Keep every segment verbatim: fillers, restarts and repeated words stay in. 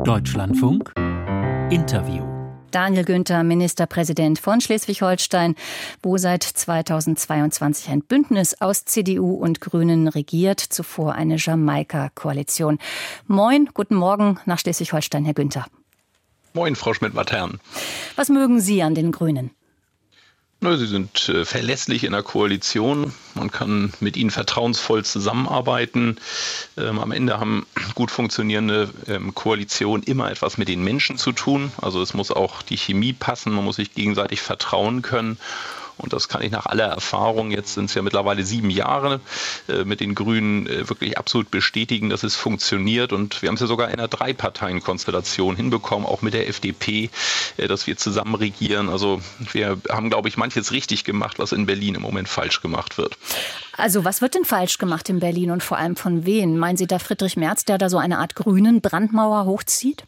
Deutschlandfunk Interview. Daniel Günther, Ministerpräsident von Schleswig-Holstein, wo seit zweitausendzweiundzwanzig ein Bündnis aus C D U und Grünen regiert, zuvor eine Jamaika-Koalition. Moin, guten Morgen nach Schleswig-Holstein, Herr Günther. Moin, Frau Schmidt-Matern. Was mögen Sie an den Grünen? Sie sind äh, verlässlich in der Koalition. Man kann mit ihnen vertrauensvoll zusammenarbeiten. Ähm, am Ende haben gut funktionierende ähm, Koalitionen immer etwas mit den Menschen zu tun. Also es muss auch die Chemie passen, man muss sich gegenseitig vertrauen können. Und das kann ich nach aller Erfahrung, jetzt sind es ja mittlerweile sieben Jahre, äh, mit den Grünen äh, wirklich absolut bestätigen, dass es funktioniert. Und wir haben es ja sogar in einer Drei-Parteien-Konstellation hinbekommen, auch mit der F D P, äh, dass wir zusammen regieren. Also wir haben, glaube ich, manches richtig gemacht, was in Berlin im Moment falsch gemacht wird. Also was wird denn falsch gemacht in Berlin und vor allem von wem? Meinen Sie da Friedrich Merz, der da so eine Art grünen Brandmauer hochzieht?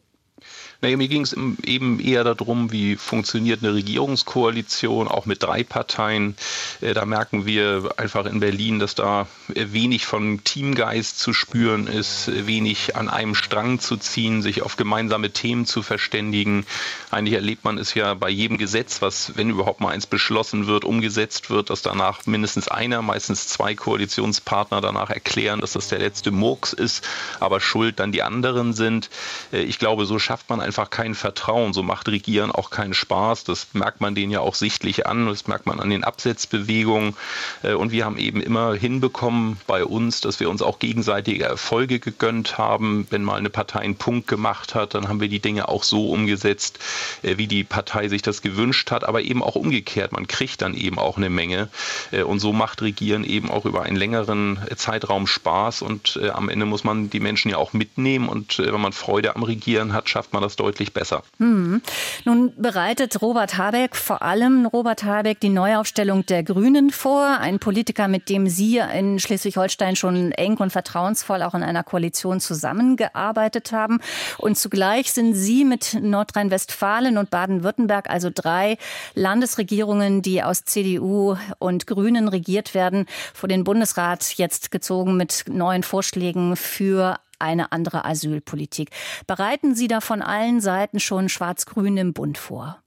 Naja, mir ging es eben eher darum, wie funktioniert eine Regierungskoalition, auch mit drei Parteien. Da merken wir einfach in Berlin, dass da wenig von Teamgeist zu spüren ist, wenig an einem Strang zu ziehen, sich auf gemeinsame Themen zu verständigen. Eigentlich erlebt man es ja bei jedem Gesetz, was, wenn überhaupt mal eins beschlossen wird, umgesetzt wird, dass danach mindestens einer, meistens zwei Koalitionspartner danach erklären, dass das der letzte Murks ist, aber schuld dann die anderen sind. Ich glaube, so schafft man einfach kein Vertrauen, so macht Regieren auch keinen Spaß. Das merkt man denen ja auch sichtlich an, das merkt man an den Absetzbewegungen. Und wir haben eben immer hinbekommen bei uns, dass wir uns auch gegenseitige Erfolge gegönnt haben. Wenn mal eine Partei einen Punkt gemacht hat, dann haben wir die Dinge auch so umgesetzt, wie die Partei sich das gewünscht hat, aber eben auch umgekehrt. Man kriegt dann eben auch eine Menge. Und so macht Regieren eben auch über einen längeren Zeitraum Spaß. Und am Ende muss man die Menschen ja auch mitnehmen. Und wenn man Freude am Regieren hat, schafft man das deutlich besser. Hm. Nun bereitet Robert Habeck, vor allem Robert Habeck, die Neuaufstellung der Grünen vor. Ein Politiker, mit dem Sie in Schleswig-Holstein schon eng und vertrauensvoll auch in einer Koalition zusammengearbeitet haben. Und zugleich sind Sie mit Nordrhein-Westfalen und Baden-Württemberg, also drei Landesregierungen, die aus C D U und Grünen regiert werden, vor den Bundesrat jetzt gezogen mit neuen Vorschlägen für eine andere Asylpolitik. Bereiten Sie da von allen Seiten schon Schwarz-Grün im Bund vor?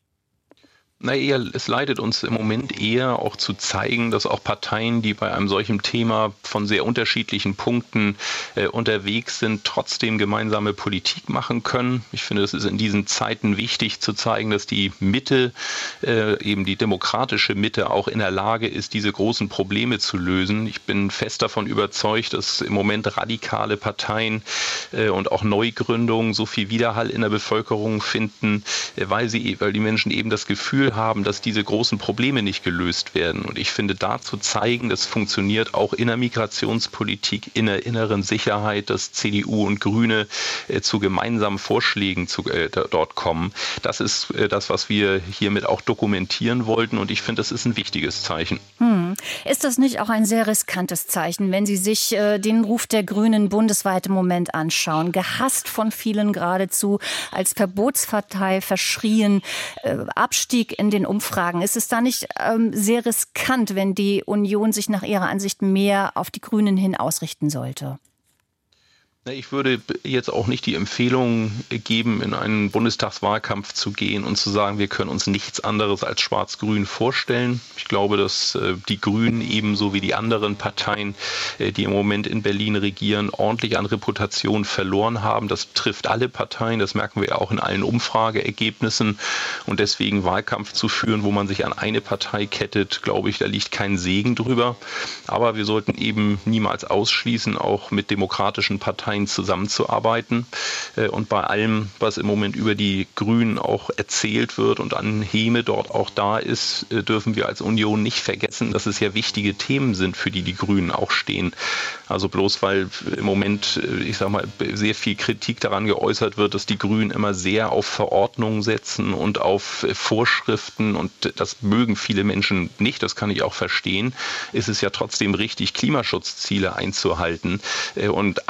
Na eher, es leitet uns im Moment eher auch zu zeigen, dass auch Parteien, die bei einem solchen Thema von sehr unterschiedlichen Punkten äh, unterwegs sind, trotzdem gemeinsame Politik machen können. Ich finde, es ist in diesen Zeiten wichtig zu zeigen, dass die Mitte, äh, eben die demokratische Mitte, auch in der Lage ist, diese großen Probleme zu lösen. Ich bin fest davon überzeugt, dass im Moment radikale Parteien äh, und auch Neugründungen so viel Widerhall in der Bevölkerung finden, äh, weil sie, weil die Menschen eben das Gefühl haben, dass diese großen Probleme nicht gelöst werden. Und ich finde, da zu zeigen, das funktioniert auch in der Migrationspolitik, in der inneren Sicherheit, dass C D U und Grüne äh, zu gemeinsamen Vorschlägen zu, äh, dort kommen. Das ist äh, das, was wir hiermit auch dokumentieren wollten. Und ich finde, das ist ein wichtiges Zeichen. Hm. Ist das nicht auch ein sehr riskantes Zeichen, wenn Sie sich äh, den Ruf der Grünen bundesweit im Moment anschauen? Gehasst von vielen geradezu, als Verbotspartei verschrien, äh, Abstieg in den Umfragen. Ist es da nicht ähm, sehr riskant, wenn die Union sich nach Ihrer Ansicht mehr auf die Grünen hin ausrichten sollte? Ich würde jetzt auch nicht die Empfehlung geben, in einen Bundestagswahlkampf zu gehen und zu sagen, wir können uns nichts anderes als Schwarz-Grün vorstellen. Ich glaube, dass die Grünen ebenso wie die anderen Parteien, die im Moment in Berlin regieren, ordentlich an Reputation verloren haben. Das trifft alle Parteien, das merken wir auch in allen Umfrageergebnissen. Und deswegen Wahlkampf zu führen, wo man sich an eine Partei kettet, glaube ich, da liegt kein Segen drüber. Aber wir sollten eben niemals ausschließen, auch mit demokratischen Parteien zusammenzuarbeiten. Und bei allem, was im Moment über die Grünen auch erzählt wird und an Häme dort auch da ist, dürfen wir als Union nicht vergessen, dass es ja wichtige Themen sind, für die die Grünen auch stehen. Also bloß weil im Moment, ich sag mal, sehr viel Kritik daran geäußert wird, dass die Grünen immer sehr auf Verordnungen setzen und auf Vorschriften, und das mögen viele Menschen nicht, das kann ich auch verstehen, ist es ja trotzdem richtig, Klimaschutzziele einzuhalten und absolut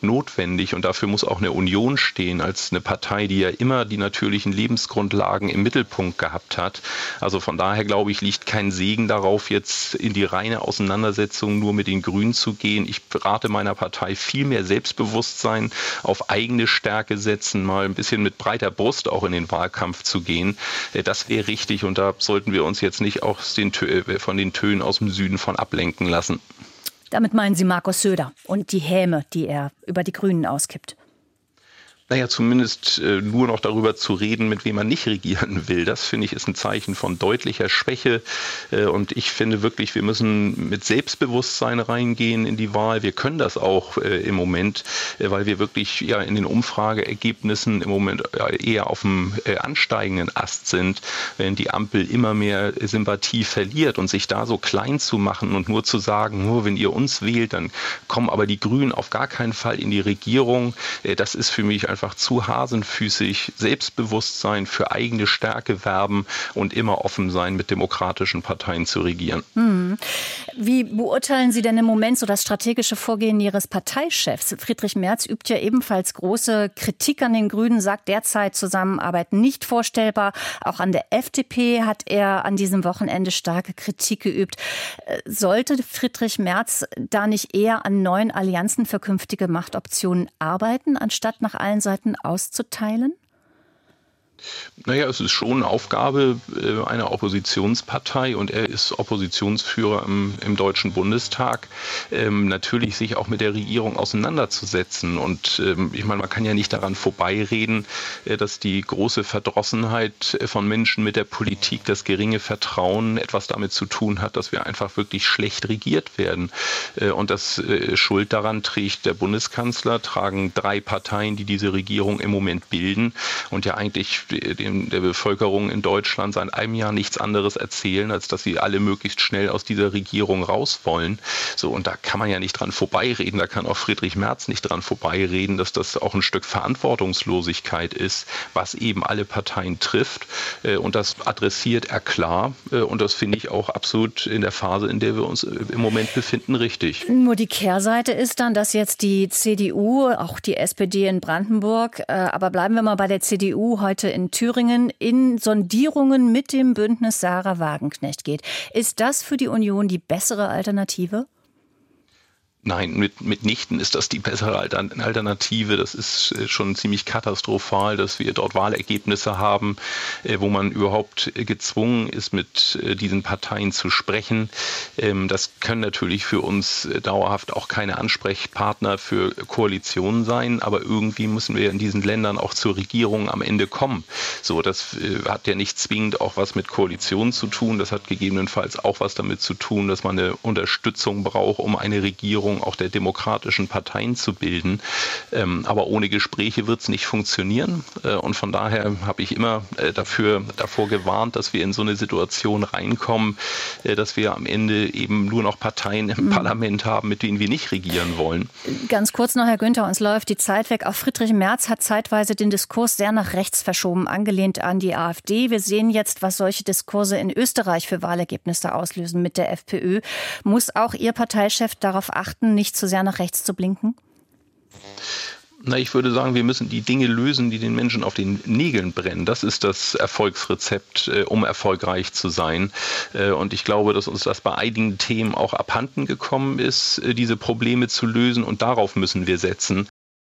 notwendig und dafür muss auch eine Union stehen als eine Partei, die ja immer die natürlichen Lebensgrundlagen im Mittelpunkt gehabt hat. Also von daher, glaube ich, liegt kein Segen darauf, jetzt in die reine Auseinandersetzung nur mit den Grünen zu gehen. Ich rate meiner Partei viel mehr Selbstbewusstsein, auf eigene Stärke setzen, mal ein bisschen mit breiter Brust auch in den Wahlkampf zu gehen. Das wäre richtig und da sollten wir uns jetzt nicht aus den, von den Tönen aus dem Süden von ablenken lassen. Damit meinen Sie Markus Söder und die Häme, die er über die Grünen auskippt. Naja, zumindest äh, nur noch darüber zu reden, mit wem man nicht regieren will. Das, finde ich, ist ein Zeichen von deutlicher Schwäche. Äh, und ich finde wirklich, wir müssen mit Selbstbewusstsein reingehen in die Wahl. Wir können das auch äh, im Moment, äh, weil wir wirklich ja in den Umfrageergebnissen im Moment ja, eher auf dem äh, ansteigenden Ast sind, wenn die Ampel immer mehr Sympathie verliert und sich da so klein zu machen und nur zu sagen, nur wenn ihr uns wählt, dann kommen aber die Grünen auf gar keinen Fall in die Regierung. Äh, das ist für mich einfach einfach zu hasenfüßig, Selbstbewusstsein, für eigene Stärke werben und immer offen sein, mit demokratischen Parteien zu regieren. Hm. Wie beurteilen Sie denn im Moment so das strategische Vorgehen Ihres Parteichefs? Friedrich Merz übt ja ebenfalls große Kritik an den Grünen, sagt derzeit Zusammenarbeit nicht vorstellbar. Auch an der F D P hat er an diesem Wochenende starke Kritik geübt. Sollte Friedrich Merz da nicht eher an neuen Allianzen für künftige Machtoptionen arbeiten, anstatt nach allen Seiten auszuteilen? Naja, es ist schon eine Aufgabe einer Oppositionspartei und er ist Oppositionsführer im, im Deutschen Bundestag, ähm, natürlich sich auch mit der Regierung auseinanderzusetzen. Und ähm, ich meine, man kann ja nicht daran vorbeireden, äh, dass die große Verdrossenheit von Menschen mit der Politik, das geringe Vertrauen etwas damit zu tun hat, dass wir einfach wirklich schlecht regiert werden. Äh, und das äh, Schuld daran trägt der Bundeskanzler, tragen drei Parteien, die diese Regierung im Moment bilden und ja eigentlich dem, der Bevölkerung in Deutschland seit einem Jahr nichts anderes erzählen, als dass sie alle möglichst schnell aus dieser Regierung raus wollen. So, und da kann man ja nicht dran vorbeireden, da kann auch Friedrich Merz nicht dran vorbeireden, dass das auch ein Stück Verantwortungslosigkeit ist, was eben alle Parteien trifft. Und das adressiert er klar. Und das finde ich auch absolut in der Phase, in der wir uns im Moment befinden, richtig. Nur die Kehrseite ist dann, dass jetzt die C D U, auch die S P D in Brandenburg, aber bleiben wir mal bei der C D U, heute in Thüringen in Sondierungen mit dem Bündnis Sarah Wagenknecht geht. Ist das für die Union die bessere Alternative? Nein, mit, mitnichten ist das die bessere Alternative. Das ist schon ziemlich katastrophal, dass wir dort Wahlergebnisse haben, wo man überhaupt gezwungen ist, mit diesen Parteien zu sprechen. Das können natürlich für uns dauerhaft auch keine Ansprechpartner für Koalitionen sein, aber irgendwie müssen wir in diesen Ländern auch zur Regierung am Ende kommen. So, das hat ja nicht zwingend auch was mit Koalitionen zu tun. Das hat gegebenenfalls auch was damit zu tun, dass man eine Unterstützung braucht, um eine Regierung auch der demokratischen Parteien zu bilden. Ähm, aber ohne Gespräche wird es nicht funktionieren. Äh, und von daher habe ich immer äh, dafür, davor gewarnt, dass wir in so eine Situation reinkommen, äh, dass wir am Ende eben nur noch Parteien im mhm. Parlament haben, mit denen wir nicht regieren wollen. Ganz kurz noch, Herr Günther, uns läuft die Zeit weg. Auch Friedrich Merz hat zeitweise den Diskurs sehr nach rechts verschoben, angelehnt an die AfD. Wir sehen jetzt, was solche Diskurse in Österreich für Wahlergebnisse auslösen mit der FPÖ. Muss auch Ihr Parteichef darauf achten, nicht zu sehr nach rechts zu blinken? Na, ich würde sagen, wir müssen die Dinge lösen, die den Menschen auf den Nägeln brennen. Das ist das Erfolgsrezept, äh, um erfolgreich zu sein. Äh, und ich glaube, dass uns das bei einigen Themen auch abhanden gekommen ist, äh, diese Probleme zu lösen. Und darauf müssen wir setzen.